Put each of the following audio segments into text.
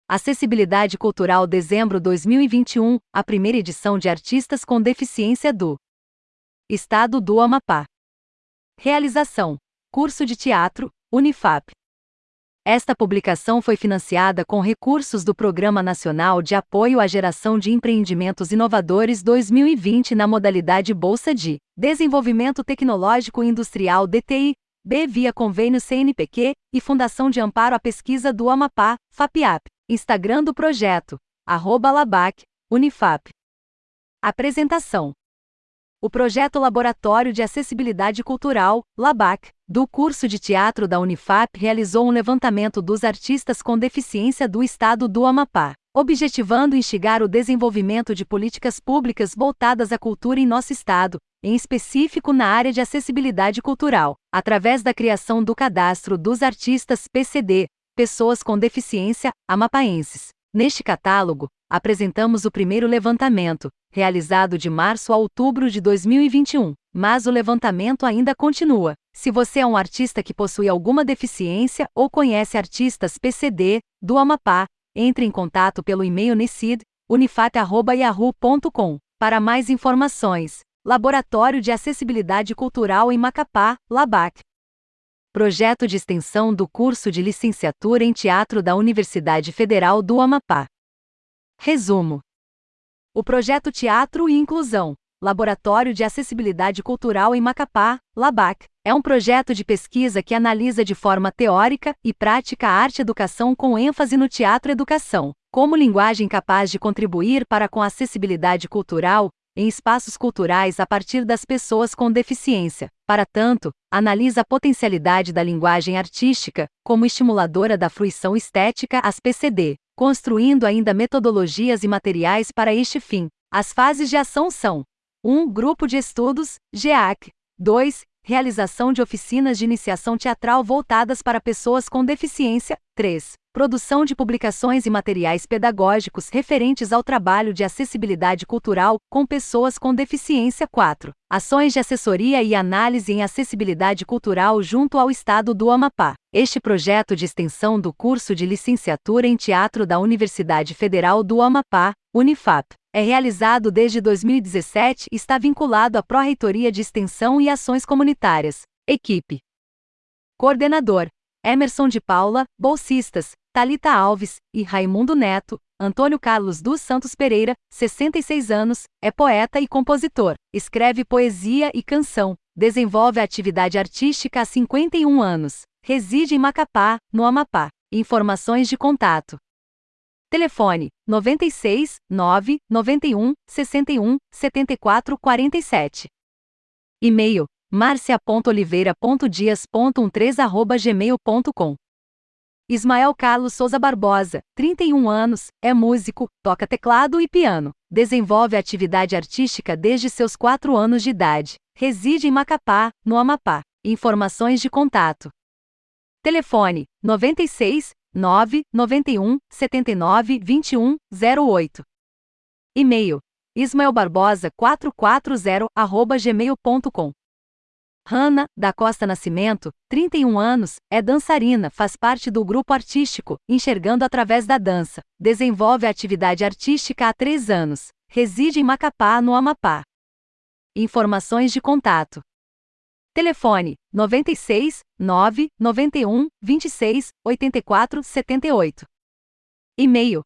Acessibilidade Cultural Dezembro 2021, a primeira edição de artistas com deficiência do Estado do Amapá. Realização: Curso de Teatro, Unifap. Esta publicação foi financiada com recursos do Programa Nacional de Apoio à Geração de Empreendimentos Inovadores 2020 na modalidade Bolsa de Desenvolvimento Tecnológico e Industrial DTI-B via convênio CNPq e Fundação de Amparo à Pesquisa do Amapá, FAPIAP. Instagram do projeto, @labac, Unifap. Apresentação: o projeto Laboratório de Acessibilidade Cultural, LABAC, do curso de teatro da Unifap realizou um levantamento dos artistas com deficiência do estado do Amapá, objetivando instigar o desenvolvimento de políticas públicas voltadas à cultura em nosso estado, em específico na área de acessibilidade cultural, através da criação do Cadastro dos Artistas PCD, Pessoas com Deficiência, Amapaenses. Neste catálogo, apresentamos o primeiro levantamento, realizado de março a outubro de 2021, mas o levantamento ainda continua. Se você é um artista que possui alguma deficiência ou conhece artistas PCD do Amapá, entre em contato pelo e-mail necid.unifap@yahoo.com. Para mais informações, Laboratório de Acessibilidade Cultural em Macapá, LABAC. Projeto de extensão do curso de licenciatura em teatro da Universidade Federal do Amapá. Resumo: o projeto Teatro e Inclusão, Laboratório de Acessibilidade Cultural em Macapá, LABAC, é um projeto de pesquisa que analisa de forma teórica e prática a arte-educação com ênfase no teatro-educação, como linguagem capaz de contribuir para com a acessibilidade cultural em espaços culturais a partir das pessoas com deficiência. Para tanto, analisa a potencialidade da linguagem artística como estimuladora da fruição estética às PCD, construindo ainda metodologias e materiais para este fim. As fases de ação são: 1. Grupo de estudos, GEAC. 2. Realização de oficinas de iniciação teatral voltadas para pessoas com deficiência. 3. Produção de publicações e materiais pedagógicos referentes ao trabalho de acessibilidade cultural com pessoas com deficiência. 4. Ações de assessoria e análise em acessibilidade cultural junto ao Estado do Amapá. Este projeto de extensão do curso de licenciatura em teatro da Universidade Federal do Amapá, Unifap, é realizado desde 2017 e está vinculado à Pró-Reitoria de Extensão e Ações Comunitárias. Equipe: coordenador: Emerson de Paula, bolsistas: Thalita Alves e Raimundo Neto. Antônio Carlos dos Santos Pereira, 66 anos, é poeta e compositor, escreve poesia e canção, desenvolve a atividade artística há 51 anos, reside em Macapá, no Amapá. Informações de contato: telefone: 96 9 91 61 74 47. E-mail: marcia.oliveira.dias.13@gmail.com. Ismael Carlos Souza Barbosa, 31 anos, é músico, toca teclado e piano, desenvolve a atividade artística desde seus 4 anos de idade, reside em Macapá, no Amapá. Informações de contato: telefone: 96 9 91 79 21 08. E-mail: ismaelbarbosa440@gmail.com. Hanna da Costa Nascimento, 31 anos, é dançarina, faz parte do grupo artístico Enxergando Através da Dança, desenvolve a atividade artística há 3 anos, reside em Macapá, no Amapá. Informações de contato: telefone: 96 9 91 26 84 78. E-mail: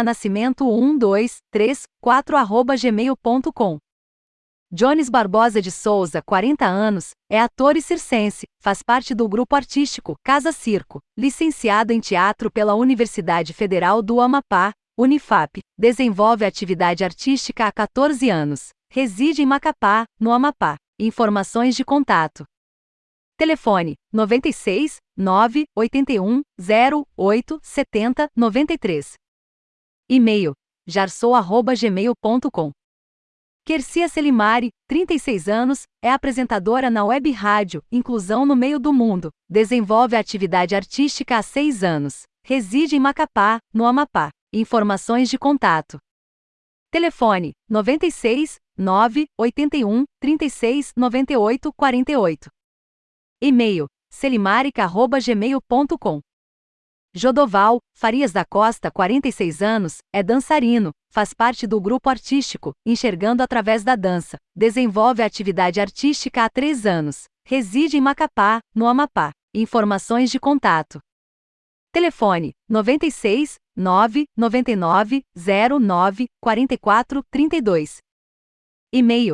hananascimento1234@gmail.com. Jones Barbosa de Souza, 40 anos, é ator e circense, faz parte do grupo artístico Casa Circo, licenciado em teatro pela Universidade Federal do Amapá, Unifap, desenvolve a atividade artística há 14 anos, reside em Macapá, no Amapá. Informações de contato: telefone: 96 9 81 08 70 93. E-mail: jarsou@gmail.com. Quercia Selimari, 36 anos, é apresentadora na web rádio Inclusão no Meio do Mundo, desenvolve a atividade artística há 6 anos, reside em Macapá, no Amapá. Informações de contato: telefone: 96 9 81 36 98 48. E-mail: selimarica@gmail.com. Jodoval Farias da Costa, 46 anos, é dançarino, faz parte do grupo artístico Enxergando Através da Dança, desenvolve a atividade artística há 3 anos, reside em Macapá, no Amapá. Informações de contato. Telefone: 96 999 09 44 32. E-mail: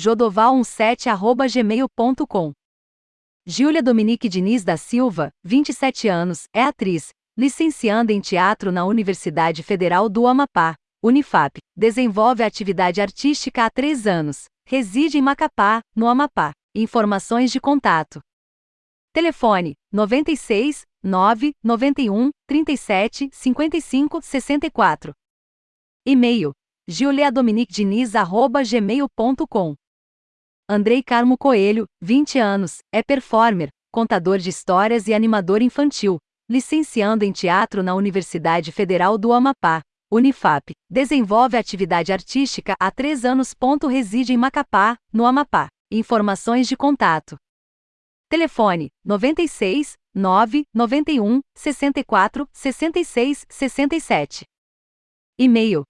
jodoval17@gmail.com. Júlia Dominique Diniz da Silva, 27 anos, é atriz, licencianda em teatro na Universidade Federal do Amapá, Unifap, desenvolve a atividade artística há 3 anos, reside em Macapá, no Amapá. Informações de contato. Telefone: 96 991 37 55 64. E-mail: juliadominiquediniz@gmail.com. Andrei Carmo Coelho, 20 anos, é performer, contador de histórias e animador infantil, licenciando em teatro na Universidade Federal do Amapá, Unifap, desenvolve atividade artística há 3 anos. Reside em Macapá, no Amapá. Informações de contato. Telefone: 96 991 64 66 67. E-mail: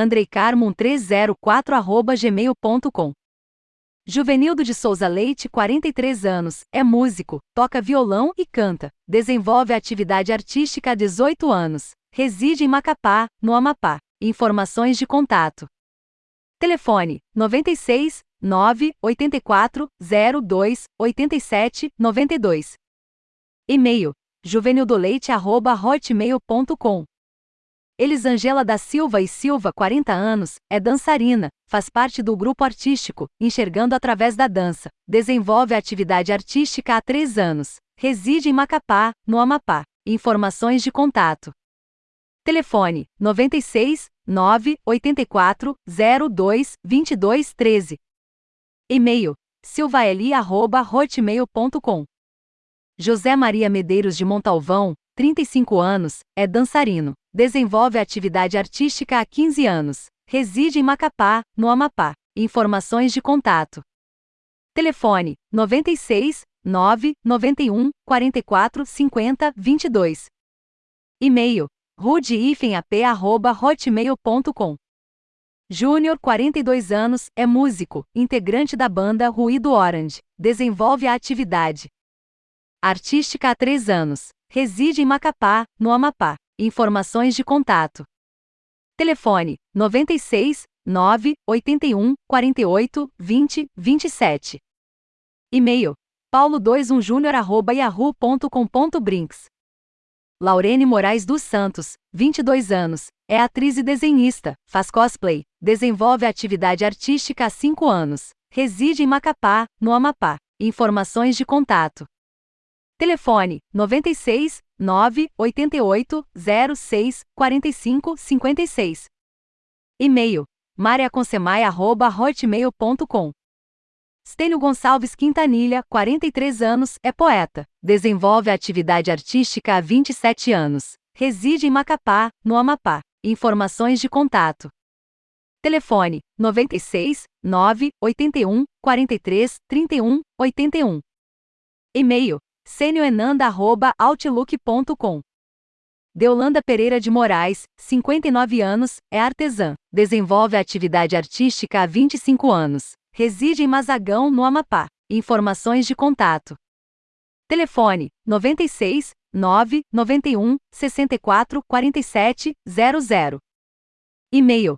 andreicarmo1304@gmail.com. Juvenildo de Souza Leite, 43 anos, é músico, toca violão e canta, desenvolve a atividade artística há 18 anos, reside em Macapá, no Amapá. Informações de contato. Telefone: 96 984 02 87 92. E-mail: juvenildoleite@hotmail.com. Elisângela da Silva e Silva, 40 anos, é dançarina, faz parte do grupo artístico Enxergando Através da Dança, desenvolve a atividade artística há 3 anos, reside em Macapá, no Amapá. Informações de contato. Telefone: 96 984 02 22 13. E-mail: silvaeli@hotmail.com. José Maria Medeiros de Montalvão, 35 anos, é dançarino, desenvolve a atividade artística há 15 anos, reside em Macapá, no Amapá. Informações de contato. Telefone: 96 991 44 50 22. E-mail: rude-ap@hotmail.com. Júnior, 42 anos, é músico, integrante da banda Ruído Orange, desenvolve a atividade artística há 3 anos, reside em Macapá, no Amapá. Informações de contato. Telefone: 96 981 48 20 27. E-mail: paulo21junior@yahoo.com.brinks. Laurene Moraes dos Santos, 22 anos, é atriz e desenhista, faz cosplay, desenvolve a atividade artística há 5 anos, reside em Macapá, no Amapá. Informações de contato. Telefone: 96 988 06 45 56. E-mail: mariaconsemai@hotmail.com. Stênio Gonçalves Quintanilha, 43 anos, é poeta, desenvolve a atividade artística há 27 anos, reside em Macapá, no Amapá. Informações de contato. Telefone: 96 981 43 31 81. E-mail: senioenanda@outlook.com. Deolanda Pereira de Moraes, 59 anos, é artesã, desenvolve a atividade artística há 25 anos, reside em Mazagão, no Amapá. Informações de contato. Telefone: 96 991 64 47 00. E-mail: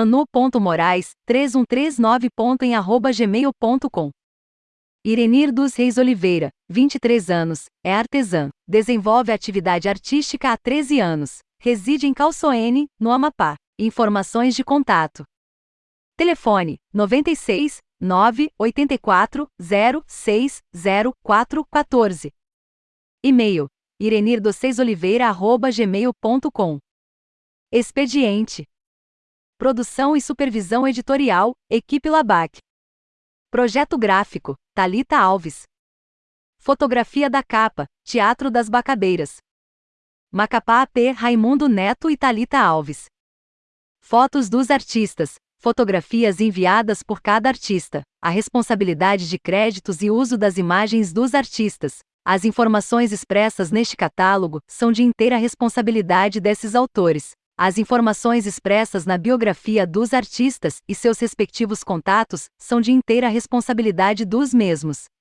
manu.morais3139.em@gmail.com. Irenir dos Reis Oliveira, 23 anos, é artesã, desenvolve atividade artística há 13 anos, reside em Calçoene, no Amapá. Informações de contato. Telefone: 96 984 06 04 14. E-mail: irenir26oliveira@gmail.com. Expediente: produção e supervisão editorial, equipe Labac. Projeto gráfico: Thalita Alves. Fotografia da capa: Teatro das Bacabeiras. Macapá AP, Raimundo Neto e Thalita Alves. Fotos dos artistas: fotografias enviadas por cada artista. A responsabilidade de créditos e uso das imagens dos artistas As informações expressas neste catálogo são de inteira responsabilidade desses autores. As informações expressas na biografia dos artistas e seus respectivos contatos são de inteira responsabilidade dos mesmos.